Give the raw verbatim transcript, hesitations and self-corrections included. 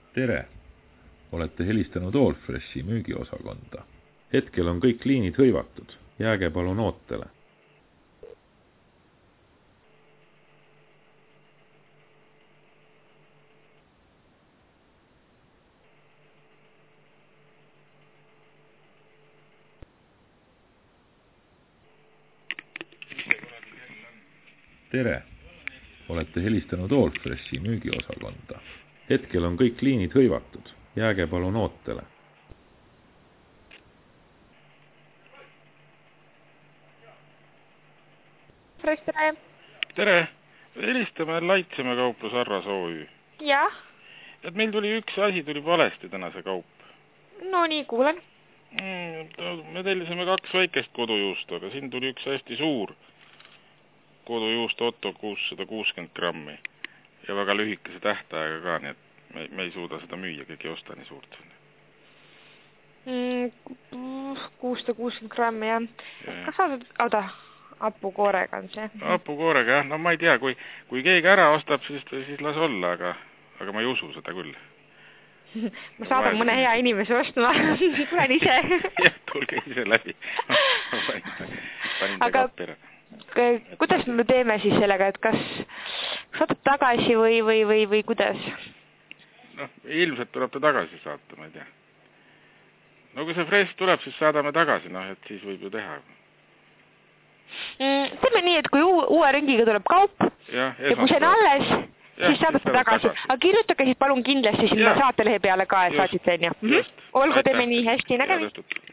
Tere! Olete helistanud Allfreshi müügiosakonda. Hetkel on kõik liinid hõivatud. Jääge palun ootele. Tere! Olete helistanud Allfreshi müügiosakonda. Hetkel on kõik liinid hõivatud. Jääge palun ootele. Fresh, tere! Tere! Helistame Laitseme kauplus Arras O Ü. Jah? Et meil tuli üks asi, tuli valesti täna see kaup. No nii, kuulen. Mm, me tellisime kaks väikest kodujuustu, aga siin tuli üks hästi suur kodujuust Otto kuussada kuuskümmend grammi. Ja väga lühikese tähtaega ka, nii et me, me ei suuda seda müüa, kõik ei osta nii suurt. Mm, kuussada kuuskümmend grammi, jah. Ja. Kas sa saad, oda, hapukoorega on see? Hapukoorega, jah. No ma ei tea, kui, kui keegi ära ostab, siis, siis las olla, aga, aga ma ei usu seda küll. Ma saadan mõne hea inimese ostma. Tulen ise. Jah, tulge ise läbi. Panin ta kappira. Kuidas me teeme siis sellega, et kas saadab tagasi või, või, või, või kuidas? Noh, ilmselt tuleb ta tagasi saata, ma ei tea. No kui see fresh tuleb, siis saadame tagasi, noh, et siis võib ju teha. Mm, teeme nii, et kui uue ringiga tuleb kaup ja, ja kui see on alles, ja, siis saadate tagasi. tagasi. Aga kirjutage siis palun kindlasti sinna saatelehe peale ka, et saatsite enne. Mm -hmm. Olgu, teeme nii hästi nägemist.